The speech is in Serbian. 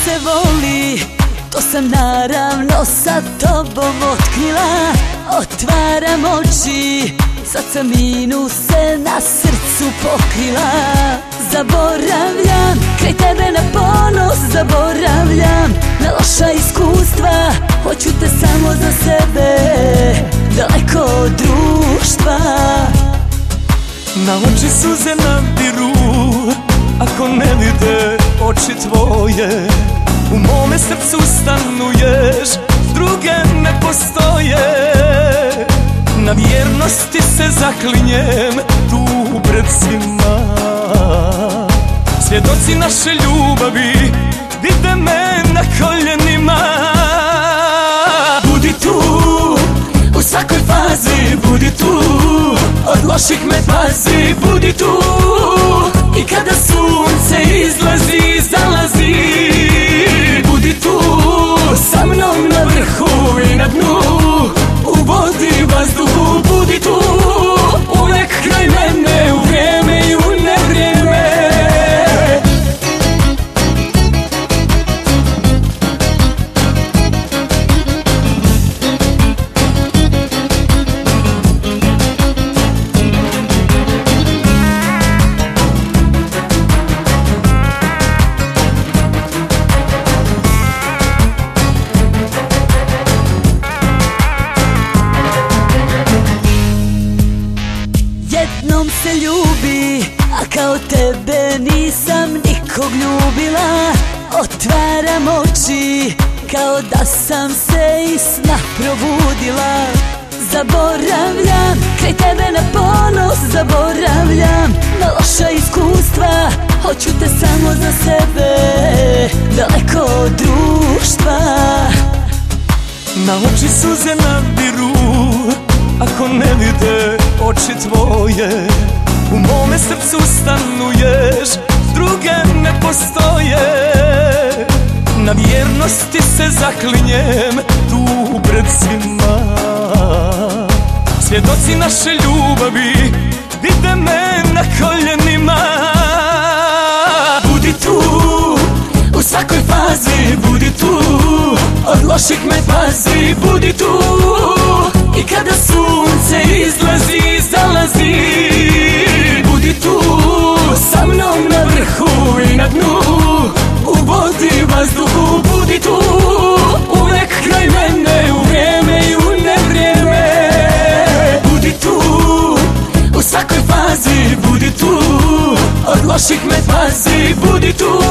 se voli, to sam naravno sa tobom otkrila. Otvaram oči, sad sam minuse na srcu pokrila. Zaboravljam kraj tebe na ponos, zaboravljam na loša iskustva. Hoću te samo za sebe, daleko od društva. Na oči suze nabiru, ako ne vide oči tvoje. U mome srcu stanuješ, druge ne postoje. Na vjernosti se zaklinjem tu pred svima. Svjedoci naše ljubavi vide me na koljenima. Budi tu, u svakoj fazi budi tu. Od loših me pazi, budi tu. I kada sunce izlazi i zalazi, budi tu. Sa mnom na vrhu i na dnu, u vodi, vazduhu, budi tu. Uvijek kraj mene, u vrijeme i u nevrijeme. Jednom se ljubi, a kao tebe nisam nikog ljubila. Otvaram oči, kao da sam se iz sna probudila. Zaboravljam kraj tebe na ponos, zaboravljam na loša iskustva. Hoću te samo za sebe, daleko od društva. Na oči suze nabiru, ako ne vide oči tvoje. U mome srcu stanuješ, druge ne postoje. Na vjernosti se zaklinjem tu pred svima. Svjedoci naše ljubavi vide me na koljenima. Budi tu, u svakoj fazi budi tu. Od loših me pazi, budi tu. I kada sunce izlazi i zalazi, budi tu. Sa mnom na vrhu i na dnu, u vodi, vazduhu, budi tu. Uvijek kraj mene, u vrijeme i u nevrijeme. Budi tu, u svakoj fazi budi tu. Od loših me pazi, budi tu.